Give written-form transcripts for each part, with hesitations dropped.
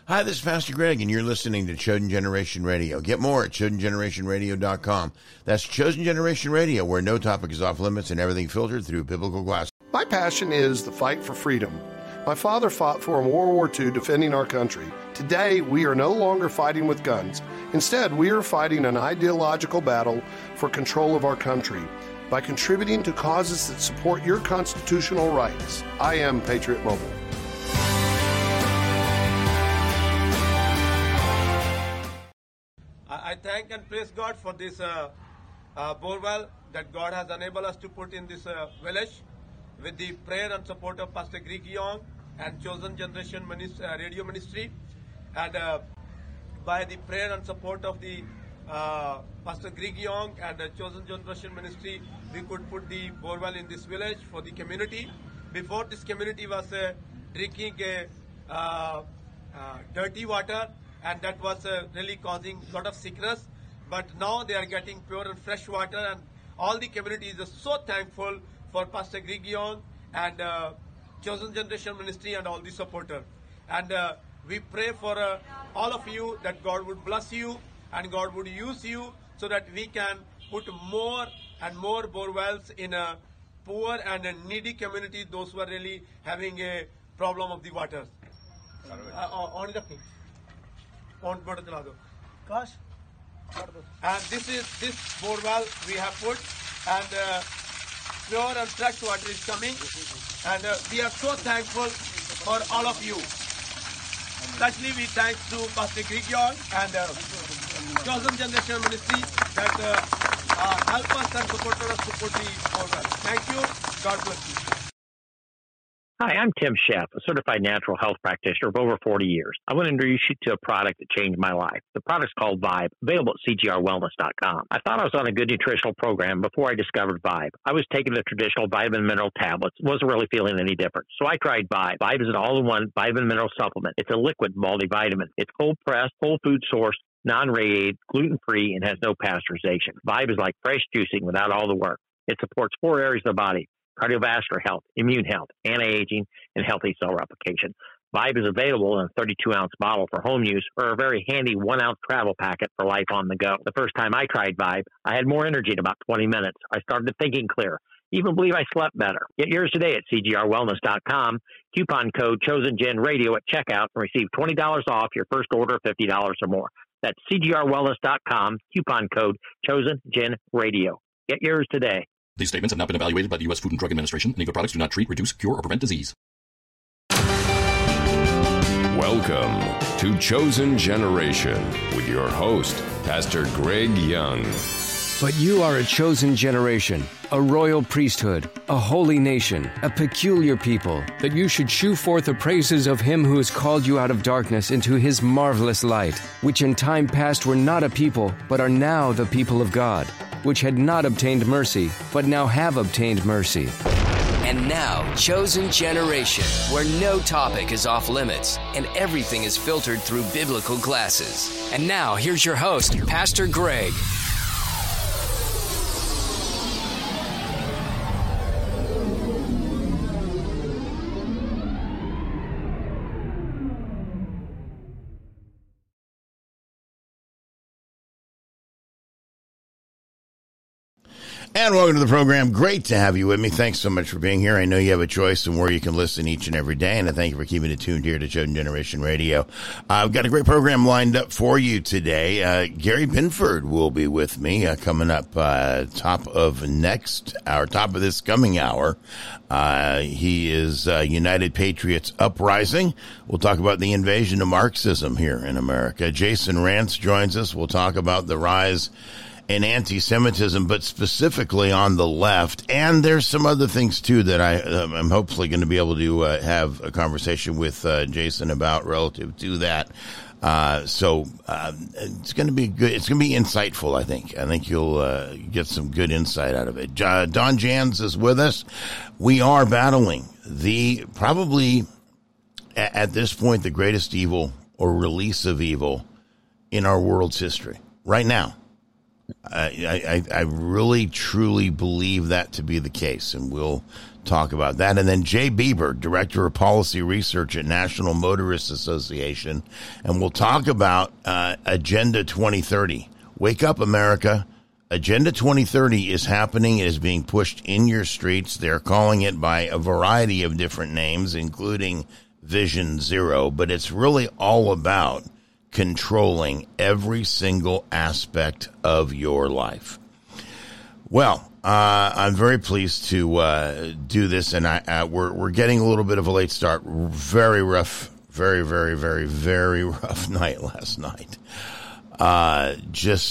Hi, this is Pastor Greg, and you're listening to Chosen Generation Radio. Get more at ChosenGenerationRadio.com. That's Chosen Generation Radio, where no topic is off limits and everything filtered through biblical glasses. My passion is the fight for freedom. My father fought for in World War II defending our country. Today, we are no longer fighting with guns. Instead, we are fighting an ideological battle for control of our country by contributing to causes that support your constitutional rights. I am Patriot Mobile. I thank and praise God for this borewell that God has enabled us to put in this village with the prayer and support of Pastor Greg Young and Chosen Generation Radio Ministry. And by the prayer and support of the Pastor Greg Young and the Chosen Generation Ministry, we could put the borewell in this village for the community. Before, this community was drinking dirty water, and that was really causing a lot of sickness. But now they are getting pure and fresh water, and all the community is so thankful for Pastor Greg Young and Chosen Generation Ministry and all the supporters. And we pray for all of you that God would bless you and God would use you so that we can put more and more borewells in a poor and a needy community, those who are really having a problem of the water. And this borewell we have put, and pure and fresh water is coming, and we are so thankful for all of you. Especially we thanks to Pastor Greg Young and Chosen Generation Ministry that help us and support us to put the borewell. Thank you. God bless you. Hi, I'm Tim Sheff, a certified natural health practitioner of over 40 years. I want to introduce you to a product that changed my life. The product's called Vibe, available at CGRWellness.com. I thought I was on a good nutritional program before I discovered Vibe. I was taking the traditional vitamin mineral tablets, wasn't really feeling any different. So I tried Vibe. Vibe is an all-in-one vitamin mineral supplement. It's a liquid multivitamin. It's cold-pressed, whole food sourced, non-radiated, gluten-free, and has no pasteurization. Vibe is like fresh juicing without all the work. It supports 4 areas of the body: cardiovascular health, immune health, anti-aging, and healthy cell replication. Vibe is available in a 32-ounce bottle for home use or a very handy 1-ounce travel packet for life on the go. The first time I tried Vibe, I had more energy in about 20 minutes. I started thinking clear. Even believe I slept better. Get yours today at CGRWellness.com. Coupon code ChosenGenRadio at checkout and receive $20 off your first order of $50 or more. That's CGRWellness.com. Coupon code ChosenGenRadio. Get yours today. These statements have not been evaluated by the U.S. Food and Drug Administration, and either products do not treat, reduce, cure, or prevent disease. Welcome to Chosen Generation with your host, Pastor Greg Young. But you are a chosen generation, a royal priesthood, a holy nation, a peculiar people, that you should shew forth the praises of him who has called you out of darkness into his marvelous light, which in time past were not a people, but are now the people of God, which had not obtained mercy, but now have obtained mercy. And now, Chosen Generation, where no topic is off limits and everything is filtered through biblical glasses. And now, here's your host, Pastor Greg. And welcome to the program. Great to have you with me. Thanks so much for being here. I know you have a choice in where you can listen each and every day, and I thank you for keeping it tuned here to Chosen Generation Radio. I've got a great program lined up for you today. Gary Binford will be with me coming up top of this coming hour. He is United Patriots Uprising. We'll talk about the invasion of Marxism here in America. Jason Rance joins us. We'll talk about the rise in anti-Semitism, but specifically on the left. And there's some other things, too, that I'm hopefully going to be able to have a conversation with Jason about relative to that. So it's going to be good. It's going to be insightful, I think. I think you'll get some good insight out of it. Don Jans is with us. We are battling probably at this point, the greatest evil or release of evil in our world's history right now. I really, truly believe that to be the case, and we'll talk about that. And then Jay Bieber, Director of Policy Research at National Motorists Association, and we'll talk about Agenda 2030. Wake up, America. Agenda 2030 is happening. It is being pushed in your streets. They're calling it by a variety of different names, including Vision Zero, but it's really all about controlling every single aspect of your life. Well, I'm very pleased to do this, and we're getting a little bit of a late start. Very rough, very, very, very, very rough night last night. I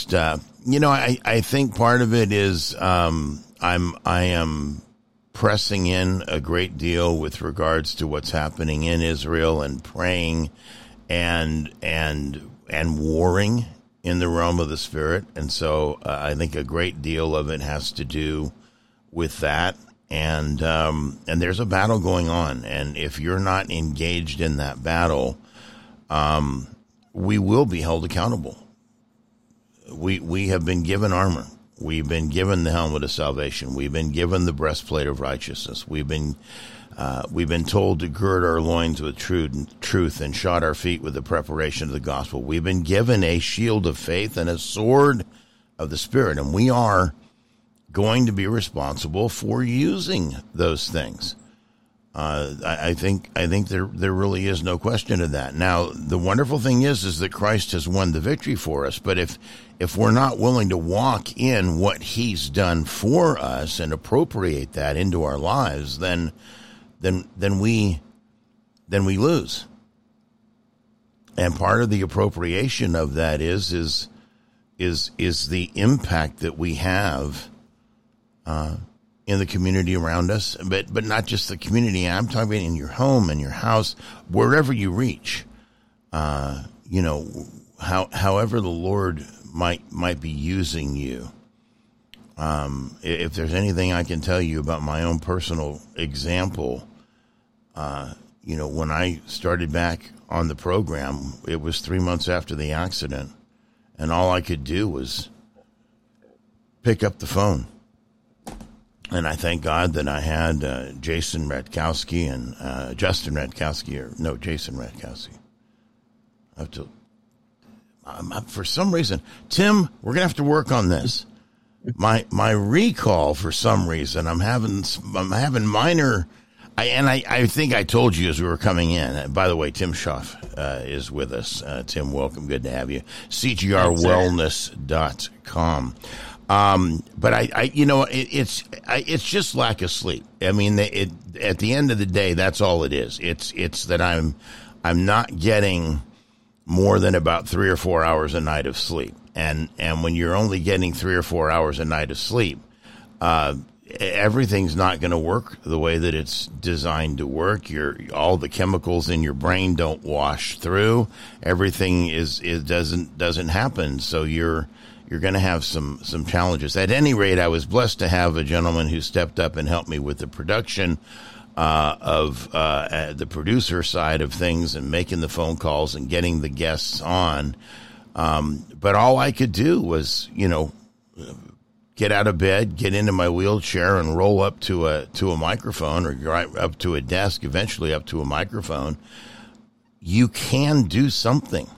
think part of it is I am pressing in a great deal with regards to what's happening in Israel and praying and warring in the realm of the spirit. And so I think a great deal of it has to do with that. And there's a battle going on. And if you're not engaged in that battle, we will be held accountable. We have been given armor. We've been given the helmet of salvation. We've been given the breastplate of righteousness. We've been told to gird our loins with truth and shod our feet with the preparation of the gospel. We've been given a shield of faith and a sword of the Spirit, and we are going to be responsible for using those things. I think there really is no question of that. Now, the wonderful thing is that Christ has won the victory for us. But if we're not willing to walk in what He's done for us and appropriate that into our lives, then we lose. And part of the appropriation of that is the impact that we have in the community around us, but not just the community. I'm talking about in your home, in your house, wherever you reach. However the Lord might be using you. If there's anything I can tell you about my own personal example, when I started back on the program, it was 3 months after the accident, and all I could do was pick up the phone. And I thank God that I had Jason Radkowski and Jason Radkowski. For some reason, Tim, we're gonna have to work on this. My recall, for some reason, I'm having minor. I think I told you as we were coming in. By the way, Tim Schaff is with us. Tim, welcome. Good to have you. CGRwellness.com. But it's just lack of sleep. I mean, at the end of the day, that's all it is. It's that I'm not getting more than about 3 or 4 hours a night of sleep. And when you're only getting 3 or 4 hours a night of sleep, everything's not going to work the way that it's designed to work. All the chemicals in your brain don't wash through. Everything doesn't happen. So you're going to have some challenges. At any rate, I was blessed to have a gentleman who stepped up and helped me with the production of the producer side of things and making the phone calls and getting the guests on. But all I could do was, get out of bed, get into my wheelchair, and roll up to a microphone, or right up to a desk, eventually up to a microphone. You can do something.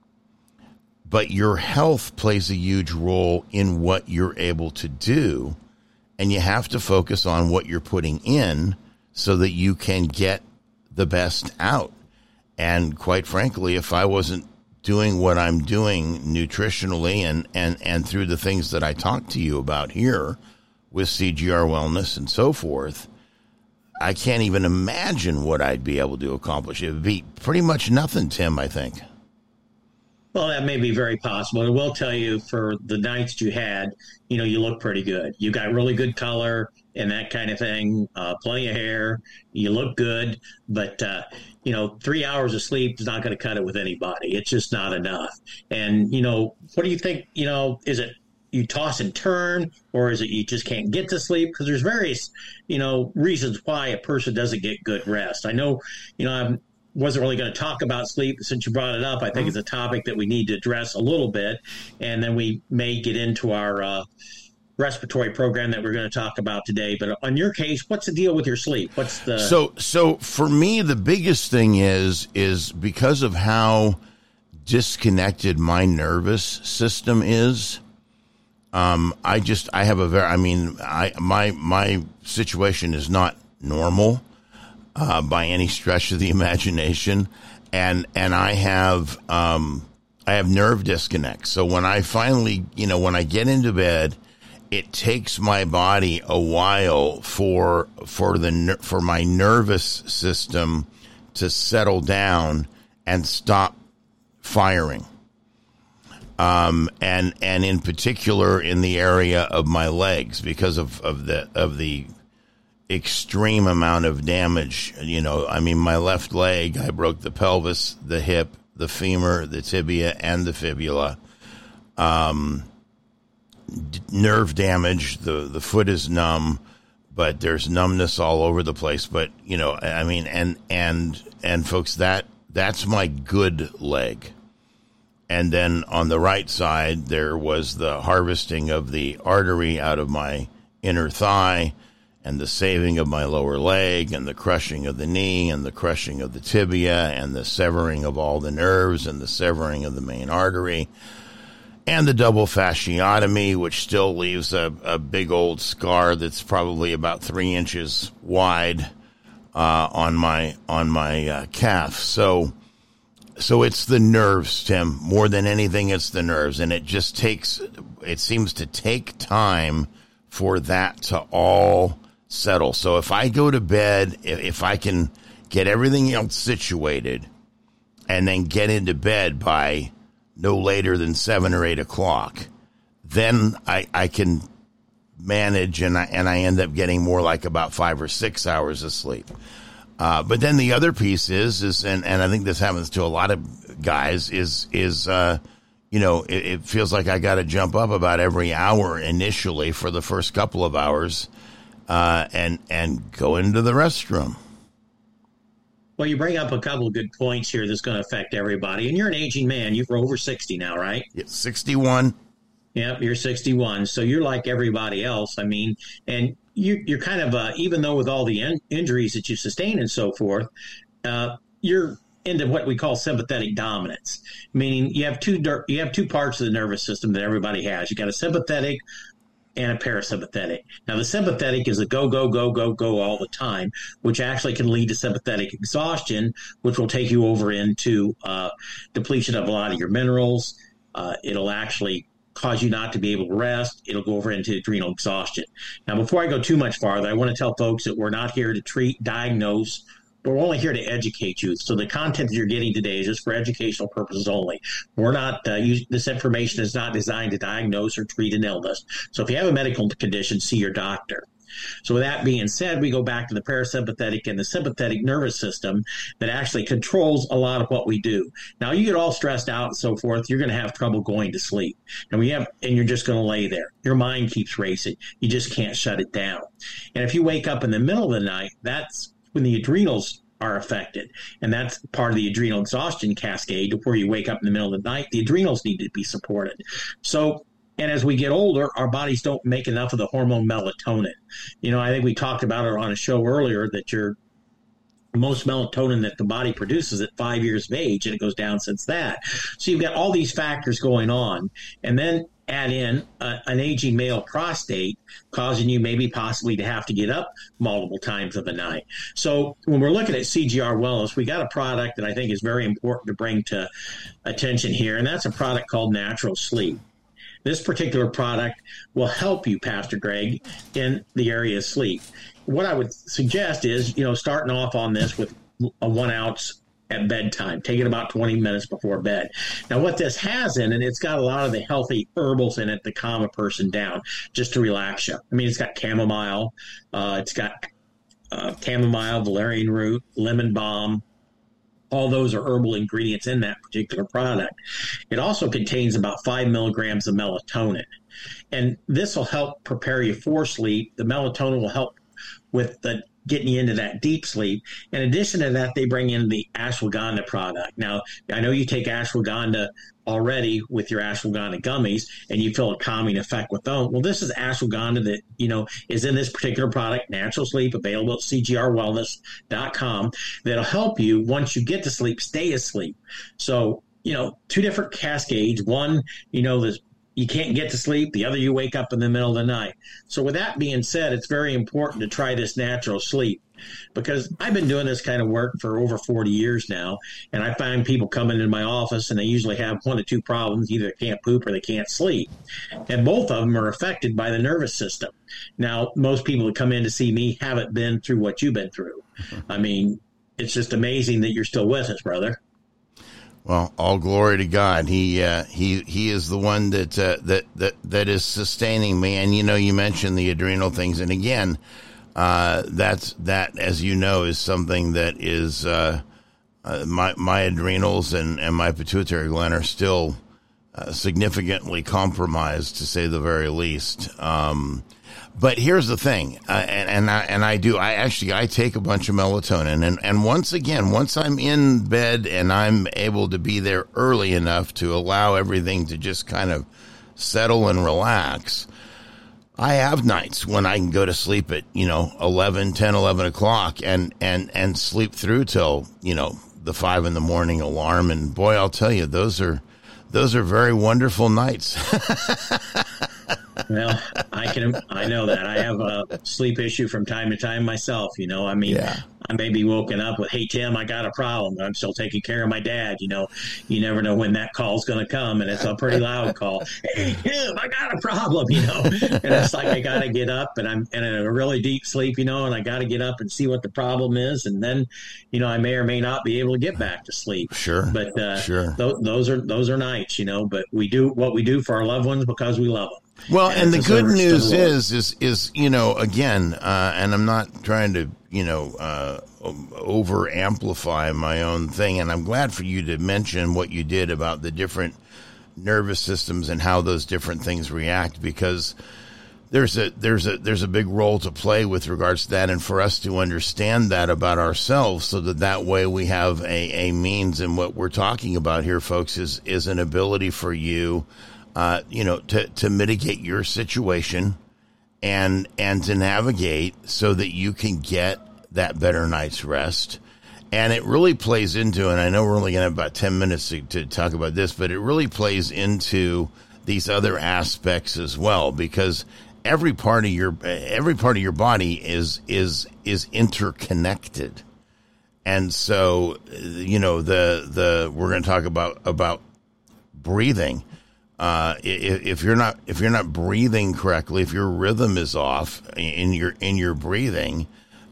But your health plays a huge role in what you're able to do, and you have to focus on what you're putting in so that you can get the best out. And quite frankly, if I wasn't doing what I'm doing nutritionally and through the things that I talk to you about here with CGR Wellness and so forth, I can't even imagine what I'd be able to accomplish. It would be pretty much nothing, Tim, I think. Well, that may be very possible. I will tell you, for the nights you had, you look pretty good. You got really good color and that kind of thing, plenty of hair. You look good, but 3 hours of sleep is not going to cut it with anybody. It's just not enough. And, what do you think, is it you toss and turn, or is it you just can't get to sleep? Because there's various, reasons why a person doesn't get good rest. I know, wasn't really going to talk about sleep. Since you brought it up, I think it's a topic that we need to address a little bit, and then we may get into our respiratory program that we're going to talk about today. But on your case, what's the deal with your sleep? What's the so for me, the biggest thing is because of how disconnected my nervous system is. My situation is not normal by any stretch of the imagination, and I have nerve disconnect. So when I finally, when I get into bed, it takes my body a while for my nervous system to settle down and stop firing. And in particular in the area of my legs, because of the extreme amount of damage. My left leg, I broke the pelvis, the hip, the femur, the tibia, and the fibula. Nerve damage. The foot is numb, but there's numbness all over the place. But and folks, that's my good leg. And then on the right side, there was the harvesting of the artery out of my inner thigh, and the saving of my lower leg, and the crushing of the knee, and the crushing of the tibia, and the severing of all the nerves, and the severing of the main artery, and the double fasciotomy, which still leaves a big old scar that's probably about 3 inches wide on my calf. So it's the nerves, Tim. More than anything, it's the nerves, and it seems to take time for that to all settle. So if I go to bed, if I can get everything else situated and then get into bed by no later than 7 or 8 o'clock, then I can manage, and I end up getting more like about 5 or 6 hours of sleep. But then the other piece is, and I think this happens to a lot of guys, is it feels like I got to jump up about every hour initially for the first couple of hours, and go into the restroom. Well, you bring up a couple of good points here that's going to affect everybody. And you're an aging man. You're over 60 now, right? Yeah, 61. Yep, you're 61. So you're like everybody else. And you're kind of, even though with all the injuries that you sustain and so forth, you're into what we call sympathetic dominance, meaning you have two parts of the nervous system that everybody has. You got a sympathetic and a parasympathetic. Now, the sympathetic is a go, go, go, go, go all the time, which actually can lead to sympathetic exhaustion, which will take you over into depletion of a lot of your minerals. It'll actually cause you not to be able to rest. It'll go over into adrenal exhaustion. Now, before I go too much farther, I want to tell folks that we're not here to treat, diagnose, but we're only here to educate you. So the content that you're getting today is just for educational purposes only. We're not, this information is not designed to diagnose or treat an illness. So if you have a medical condition, see your doctor. So with that being said, we go back to the parasympathetic and the sympathetic nervous system that actually controls a lot of what we do. Now, you get all stressed out and so forth, you're going to have trouble going to sleep. And you're just going to lay there. Your mind keeps racing. You just can't shut it down. And if you wake up in the middle of the night, that's when the adrenals are affected. And that's part of the adrenal exhaustion cascade, where you wake up in the middle of the night, the adrenals need to be supported. And as we get older, our bodies don't make enough of the hormone melatonin. I think we talked about it on a show earlier that your most melatonin that the body produces at 5 years of age, and it goes down since that. So you've got all these factors going on. And then add in an aging male prostate, causing you maybe possibly to have to get up multiple times of the night. So when we're looking at CGR Wellness, we got a product that I think is very important to bring to attention here, and that's a product called Natural Sleep. This particular product will help you, Pastor Greg, in the area of sleep. What I would suggest is, starting off on this with a 1 ounce at bedtime. Take it about 20 minutes before bed. Now, what this has in it, it's got a lot of the healthy herbals in it to calm a person down, just to relax you. It's got chamomile. It's got chamomile, valerian root, lemon balm. All those are herbal ingredients in that particular product. It also contains about 5 milligrams of melatonin. And this will help prepare you for sleep. The melatonin will help with the getting you into that deep sleep. In addition to that, they bring in the ashwagandha product. Now, I know you take ashwagandha already with your ashwagandha gummies and you feel a calming effect with them. Well, this is ashwagandha that, is in this particular product, Natural Sleep, available at cgrwellness.com, that'll help you once you get to sleep, stay asleep. So, 2 different cascades. One, you can't get to sleep. The other, you wake up in the middle of the night. So with that being said, it's very important to try this Natural Sleep, because I've been doing this kind of work for over 40 years now, and I find people coming into my office and they usually have 1 of 2 problems. Either they can't poop or they can't sleep. And both of them are affected by the nervous system. Now, most people that come in to see me haven't been through what you've been through. I mean, it's just amazing that you're still with us, brother. Well, all glory to God. He is the one that is sustaining me. And you mentioned the adrenal things, and again, that as you know is something that is my adrenals and my pituitary gland are still significantly compromised, to say the very least. But here's the thing, I take a bunch of melatonin, and once I'm in bed and I'm able to be there early enough to allow everything to just kind of settle and relax, I have nights when I can go to sleep at 11 o'clock and sleep through till the 5 a.m. alarm, and boy, I'll tell you, those are very wonderful nights. Well, I know that. I have a sleep issue from time to time myself, I may be woken up with, "Hey, Tim, I got a problem. I'm still taking care of my dad." You never know when that call's going to come, and it's a pretty loud call. "Hey, Tim, I got a problem," and it's like I got to get up, and I'm in a really deep sleep, and I got to get up and see what the problem is, and then, I may or may not be able to get back to sleep. Sure. But sure. Those are nights, but we do what we do for our loved ones because we love them. Well, and the good news is again, and I'm not trying to, over amplify my own thing. And I'm glad for you to mention what you did about the different nervous systems and how those different things react, because there's a big role to play with regards to that. And for us to understand that about ourselves, so that way we have a means. And what we're talking about here, folks, is an ability for you, to mitigate your situation and to navigate so that you can get that better night's rest. And it really plays into, and I know we're only going to have about 10 minutes to talk about this, but it really plays into these other aspects as well, because every part of your body is interconnected. And so, we're going to talk about breathing. If you're not breathing correctly, if your rhythm is off in your breathing,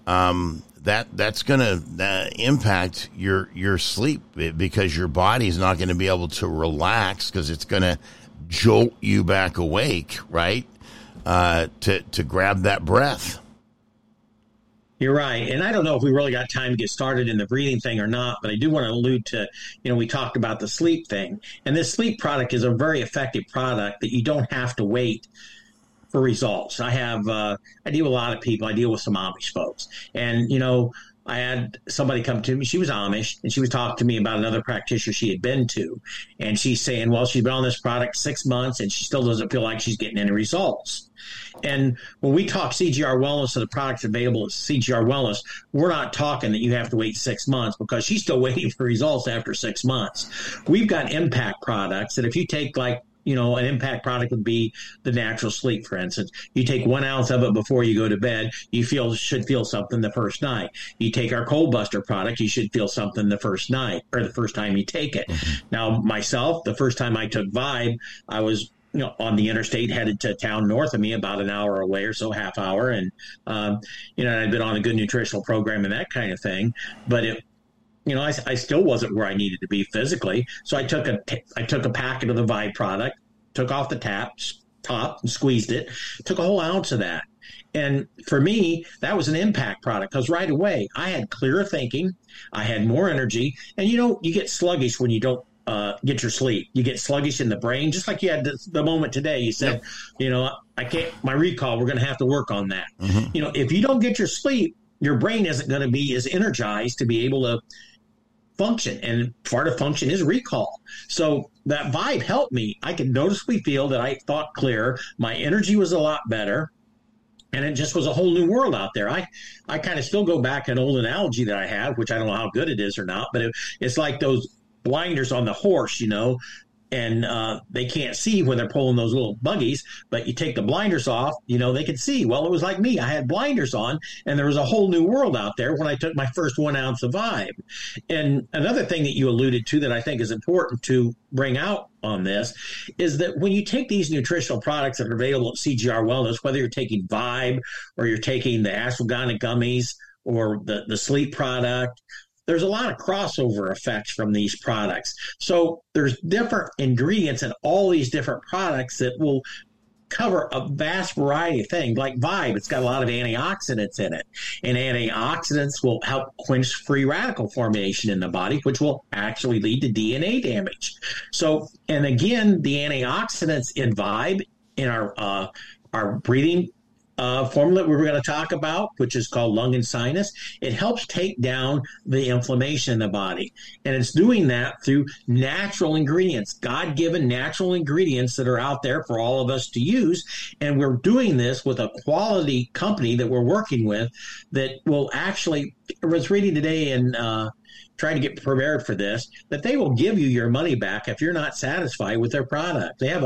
that's going to impact your sleep, because your body's not going to be able to relax, because it's going to jolt you back awake, right? To grab that breath. You're right. And I don't know if we really got time to get started in the breathing thing or not, but I do want to allude to, we talked about the sleep thing. And this sleep product is a very effective product that you don't have to wait for results. I deal with a lot of people. I deal with some Amish folks. And, I had somebody come to me. She was Amish, and she was talking to me about another practitioner she had been to. And she's saying, well, she's been on this product 6 months, and she still doesn't feel like she's getting any results. And when we talk CGR Wellness and the products available at CGR Wellness, we're not talking that you have to wait 6 months, because she's still waiting for results after 6 months. We've got impact products that if you take an impact product would be the Natural Sleep, for instance. You take 1 ounce of it before you go to bed, you should feel something the first night. You take our Cold Buster product, you should feel something the first night, or the first time you take it. Mm-hmm. Now, myself, the first time I took Vibe, I was on the interstate headed to a town north of me, about an hour away or so, half hour. And, I'd been on a good nutritional program and that kind of thing. But I still wasn't where I needed to be physically. So I took a packet of the Vibe product, took off the top and squeezed it, took a whole ounce of that. And for me, that was an impact product, because right away I had clearer thinking. I had more energy. And, you get sluggish when you don't get your sleep. You get sluggish in the brain, just like you had the moment today. You said, yep. I can't, my recall, we're going to have to work on that. Mm-hmm. If you don't get your sleep, your brain isn't going to be as energized to be able to function. And part of function is recall. So that Vibe helped me. I could noticeably feel that I thought clearer. My energy was a lot better. And it just was a whole new world out there. I kind of still go back to an old analogy that I have, which I don't know how good it is or not, but it's like those blinders on the horse, and they can't see when they're pulling those little buggies, but you take the blinders off, they can see. Well, it was like me. I had blinders on, and there was a whole new world out there when I took my first 1 ounce of Vibe. And another thing that you alluded to that I think is important to bring out on this is that when you take these nutritional products that are available at CGR Wellness, whether you're taking Vibe or you're taking the ashwagandha gummies or the sleep product, there's a lot of crossover effects from these products. So there's different ingredients in all these different products that will cover a vast variety of things. Like Vibe, it's got a lot of antioxidants in it. And antioxidants will help quench free radical formation in the body, which will actually lead to DNA damage. So, and again, the antioxidants in Vibe, in our breathing formula we were going to talk about, which is called lung and sinus, it helps take down the inflammation in the body. And it's doing that through natural ingredients, God-given natural ingredients that are out there for all of us to use. And we're doing this with a quality company that we're working with that will actually, I was reading today and trying to get prepared for this, that they will give you your money back if you're not satisfied with their product. They have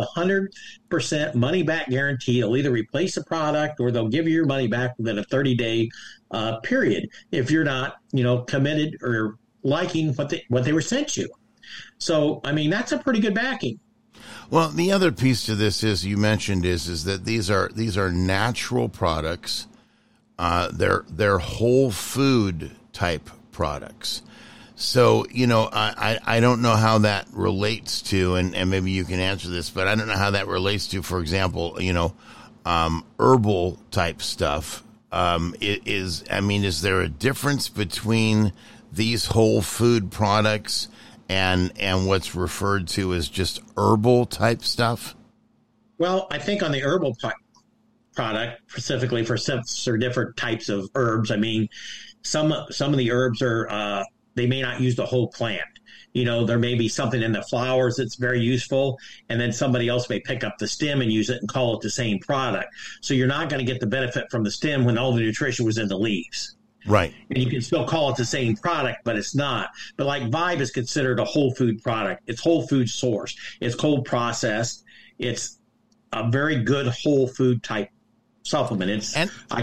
100% money back guarantee. They'll either replace the product or they'll give you your money back within a 30-day period if you're not, committed or liking what they were sent you. So, I mean, that's a pretty good backing. Well, the other piece to this is you mentioned is that these are natural products. They're whole food type products. So, I don't know how that relates to, and maybe you can answer this, but I don't know how that relates to, for example, herbal type stuff. Is there a difference between these whole food products and what's referred to as just herbal type stuff? Well, I think on the herbal product, specifically for different types of herbs, some of the herbs are, they may not use the whole plant. There may be something in the flowers that's very useful, and then somebody else may pick up the stem and use it and call it the same product. So you're not going to get the benefit from the stem when all the nutrition was in the leaves. Right. And you can still call it the same product, but it's not. But like Vibe is considered a whole food product. It's whole food sourced. It's cold processed. It's a very good whole food type supplement.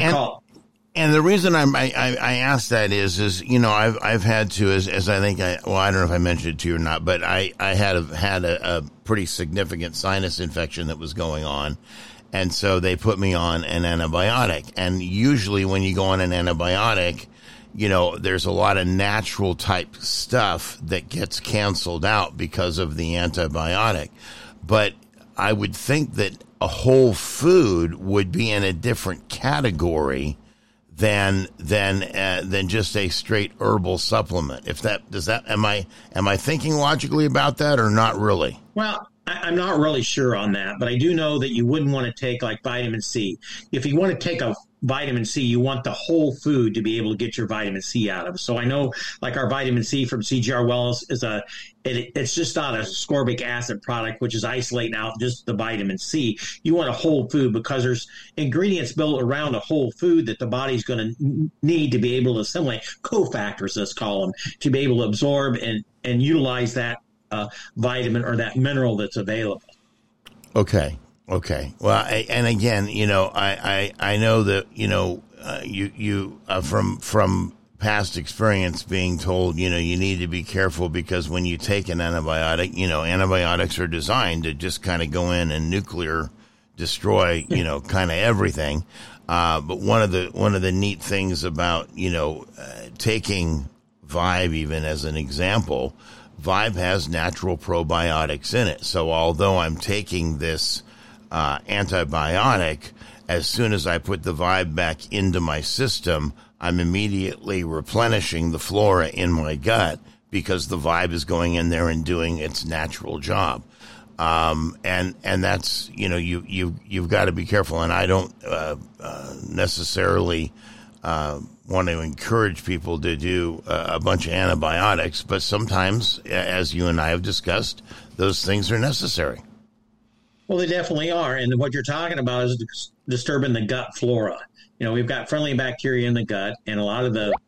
And the reason I asked that is I've had to, as I think I don't know if I mentioned it to you or not, but I had a pretty significant sinus infection that was going on. And so they put me on an antibiotic. And usually when you go on an antibiotic, there's a lot of natural type stuff that gets canceled out because of the antibiotic. But I would think that a whole food would be in a different category than just a straight herbal supplement. Am I thinking logically about that or not really? Well, I'm not really sure on that, but I do know that you wouldn't want to take like vitamin C. If you want to take a vitamin C, you want the whole food to be able to get your vitamin C out of. So I know like our vitamin C from CGR Wellness it's just not a ascorbic acid product, which is isolating out just the vitamin C. You want a whole food because there's ingredients built around a whole food that the body's going to need to be able to assimilate, cofactors, let's call them, to be able to absorb and utilize that vitamin or that mineral that's available. Okay. Well, and again, I know that, you from past experience being told, you need to be careful because when you take an antibiotic, antibiotics are designed to just kind of go in and nuclear destroy, kind of everything. But one of the neat things about, taking Vibe, even as an example, Vibe has natural probiotics in it. So although I'm taking this antibiotic, as soon as I put the Vibe back into my system, I'm immediately replenishing the flora in my gut because the Vibe is going in there and doing its natural job. And that's, you've got to be careful. And I don't necessarily want to encourage people to do a bunch of antibiotics, but sometimes, as you and I have discussed, those things are necessary. Well, they definitely are. And what you're talking about is disturbing the gut flora. We've got friendly bacteria in the gut, and a lot of the,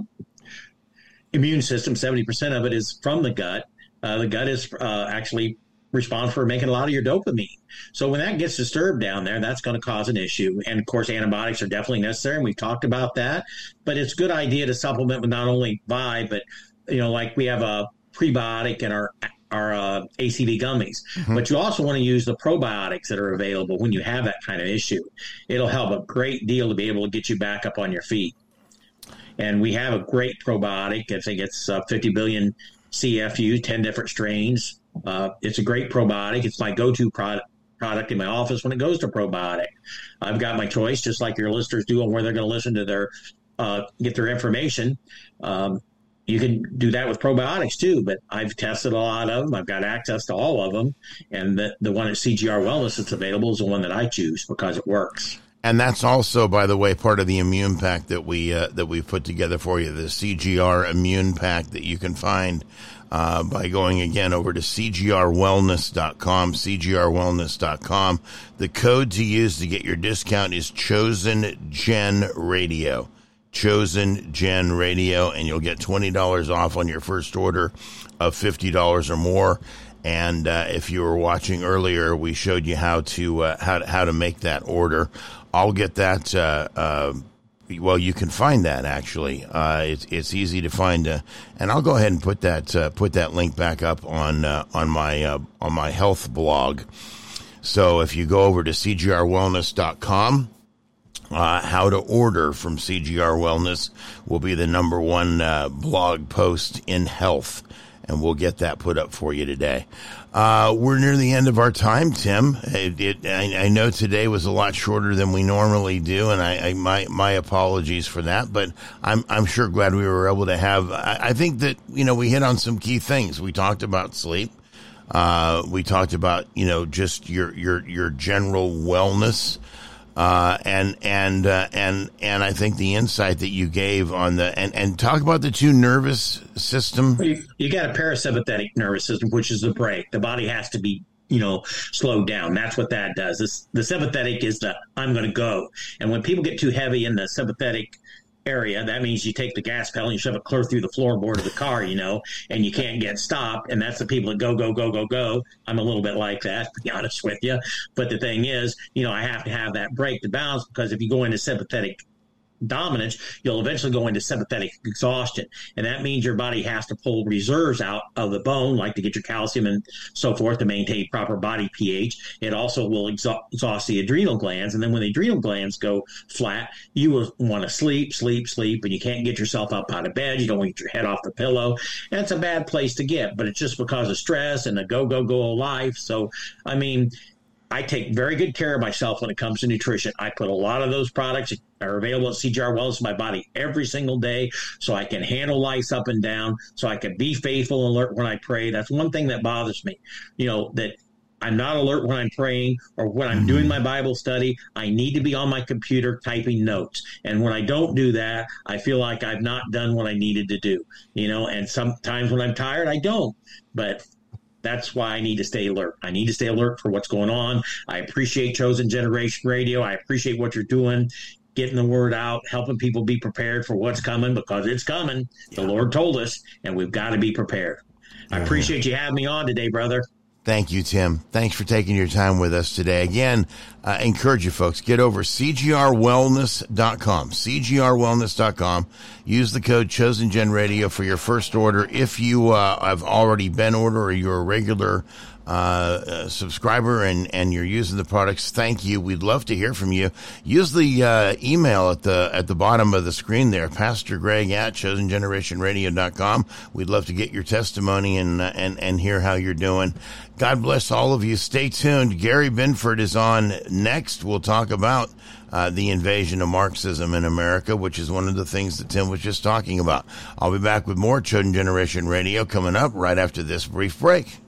immune system, 70% of it is from the gut. The gut is actually responsible for making a lot of your dopamine. So when that gets disturbed down there, that's going to cause an issue. And of course, antibiotics are definitely necessary, and we've talked about that. But it's a good idea to supplement with not only Vibe, but like we have a prebiotic in our ACV gummies. Mm-hmm. But you also want to use the probiotics that are available when you have that kind of issue. It'll help a great deal to be able to get you back up on your feet. And we have a great probiotic. I think it's 50 billion CFU, 10 different strains. It's a great probiotic. It's my go-to product in my office when it goes to probiotic. I've got my choice, just like your listeners do, on where they're going to listen to their get their information. You can do that with probiotics too, but I've tested a lot of them. I've got access to all of them, and the one at CGR Wellness that's available is the one that I choose because it works. And that's also, by the way, part of the immune pack that we put together for you, the CGR Immune Pack that you can find by going again over to cgrwellness.com, cgrwellness.com. The code to use to get your discount is Chosen Gen Radio. Chosen Gen Radio, and you'll get $20 off on your first order of $50 or more. And if you were watching earlier, we showed you how to make that order. I'll get that. Well, you can find that actually. It's easy to find, and I'll go ahead and put that link back up on my health blog. So if you go over to cgrwellness.com. How to order from CGR Wellness will be the number one blog post in health, and we'll get that put up for you today. We're near the end of our time, Tim. I know today was a lot shorter than we normally do, and my apologies for that. But I'm sure glad we were able to have. I think that we hit on some key things. We talked about sleep. We talked about just your general wellness. And I think the insight that you gave on and talk about the two nervous system. You got a parasympathetic nervous system, which is the brake. The body has to be, slowed down. That's what that does. The sympathetic is the I'm going to go. And when people get too heavy in the sympathetic area, that means you take the gas pedal and you shove it clear through the floorboard of the car, and you can't get stopped. And that's the people that go, go, go, go, go. I'm a little bit like that, to be honest with you. But the thing is, I have to have that brake to balance, because if you go into sympathetic dominance, you'll eventually go into sympathetic exhaustion. And that means your body has to pull reserves out of the bone, like to get your calcium and so forth to maintain proper body pH. It also will exhaust the adrenal glands. And then when the adrenal glands go flat, you will want to sleep, and you can't get yourself up out of bed. You don't want to get your head off the pillow. And it's a bad place to get, but it's just because of stress and the go, go, go of life. So, I take very good care of myself when it comes to nutrition. I put a lot of those products that are available at CGR Wellness in my body every single day, so I can handle life's up and down, so I can be faithful and alert when I pray. That's one thing that bothers me, that I'm not alert when I'm praying or when I'm doing my Bible study. I need to be on my computer typing notes. And when I don't do that, I feel like I've not done what I needed to do, and sometimes when I'm tired, I don't. But that's why I need to stay alert. I need to stay alert for what's going on. I appreciate Chosen Generation Radio. I appreciate what you're doing, getting the word out, helping people be prepared for what's coming, because it's coming. Yeah. The Lord told us, and we've got to be prepared. I appreciate you having me on today, brother. Thank you, Tim. Thanks for taking your time with us today. Again, encourage you folks, get over cgrwellness.com, cgrwellness.com. Use the code ChosenGenRadio for your first order. If you have already been ordered or you're a regular subscriber and you're using the products, thank you. We'd love to hear from you. Use the email at the bottom of the screen there, Pastor Greg at ChosenGenerationRadio.com. We'd love to get your testimony and hear how you're doing. God bless all of you. Stay tuned. Gary Binford is on next. We'll talk about the invasion of Marxism in America, which is one of the things that Tim was just talking about. I'll be back with more Chosen Generation Radio coming up right after this brief break.